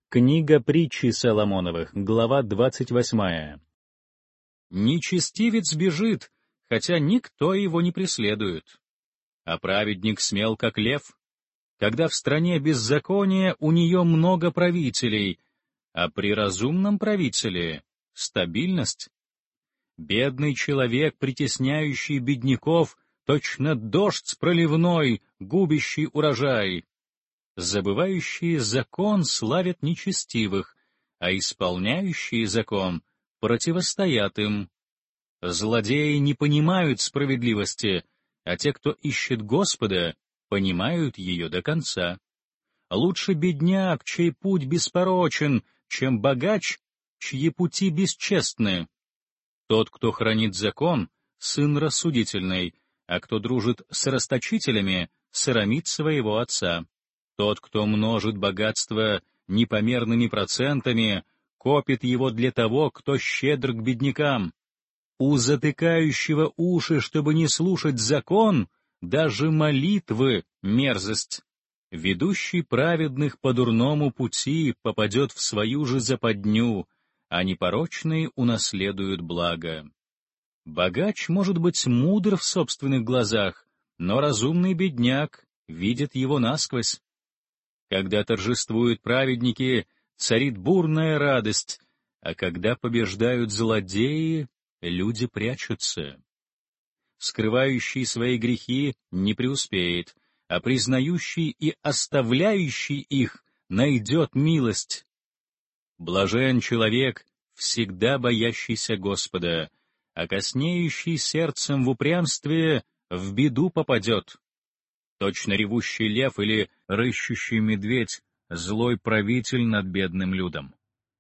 Книга притчи Соломоновых, глава 28. Нечестивец бежит, хотя никто его не преследует. А праведник смел, как лев. Когда в стране беззаконие, у нее много правителей, а при разумном правителе — стабильность. Бедный человек, притесняющий бедняков, точно дождь проливной, губящий урожай. Забывающие закон славят нечестивых, а исполняющие закон противостоят им. Злодеи не понимают справедливости, а те, кто ищет Господа, понимают ее до конца. Лучше бедняк, чей путь беспорочен, чем богач, чьи пути бесчестны. Тот, кто хранит закон, сын рассудительный, а кто дружит с расточителями, срамит своего отца. Тот, кто множит богатство непомерными процентами, копит его для того, кто щедр к беднякам. У затыкающего уши, чтобы не слушать закон, даже молитвы — мерзость. Ведущий праведных по дурному пути попадет в свою же западню, а непорочные унаследуют благо. Богач может быть мудр в собственных глазах, но разумный бедняк видит его насквозь. Когда торжествуют праведники, царит бурная радость, а когда побеждают злодеи, люди прячутся. Скрывающий свои грехи не преуспеет, а признающий и оставляющий их найдет милость. Блажен человек, всегда боящийся Господа, а коснеющий сердцем в упрямстве в беду попадет. Точно ревущий лев или рыщущий медведь, злой правитель над бедным людом.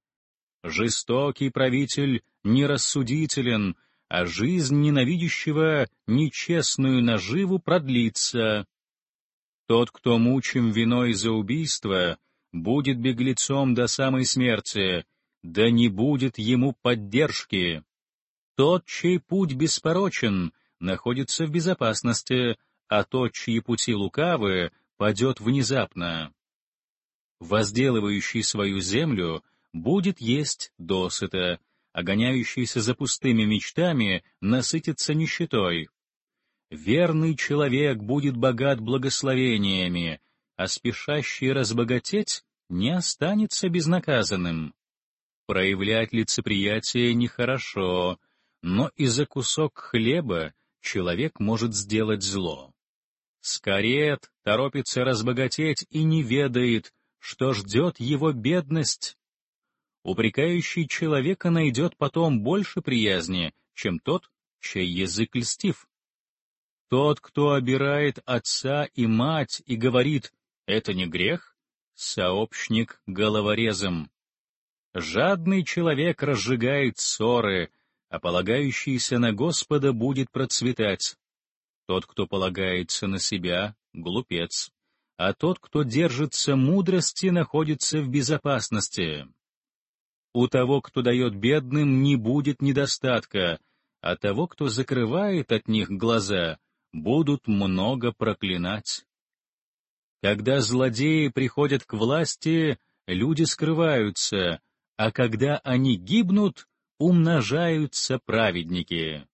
Жестокий правитель нерассудителен, а жизнь ненавидящего нечестную наживу продлится. Тот, кто мучим виной за убийство, будет беглецом до самой смерти, да не будет ему поддержки. Тот, чей путь беспорочен, находится в безопасности, а тот, чьи пути лукавы, падет внезапно. Возделывающий свою землю будет есть досыта, а гоняющийся за пустыми мечтами насытится нищетой. Верный человек будет богат благословениями, а спешащий разбогатеть не останется безнаказанным. Проявлять лицеприятие нехорошо, но и за кусок хлеба человек может сделать зло. Скорет торопится разбогатеть и не ведает, что ждет его бедность. Упрекающий человека найдет потом больше приязни, чем тот, чей язык льстив. Тот, кто обирает отца и мать и говорит «это не грех», сообщник головорезом. Жадный человек разжигает ссоры, а полагающийся на Господа будет процветать. Тот, кто полагается на себя, — глупец, а тот, кто держится мудрости, находится в безопасности. У того, кто дает бедным, не будет недостатка, а того, кто закрывает от них глаза, будут много проклинать. Когда злодеи приходят к власти, люди скрываются, а когда они гибнут, умножаются праведники.